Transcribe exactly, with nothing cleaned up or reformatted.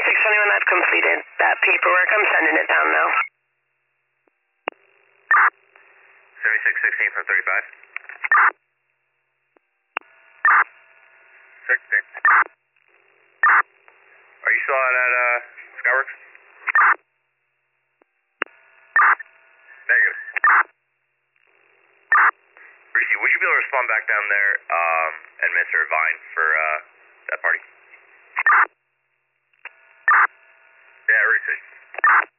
six twenty-one, I've completed that paperwork. I'm sending it down now. seventy-six sixteen from thirty-five. sixteen. Are you still out at uh, Skyworks? Negative. Reese, would you be able to respond back down there um, and Mister Vine for uh, that party? Yeah, Reese.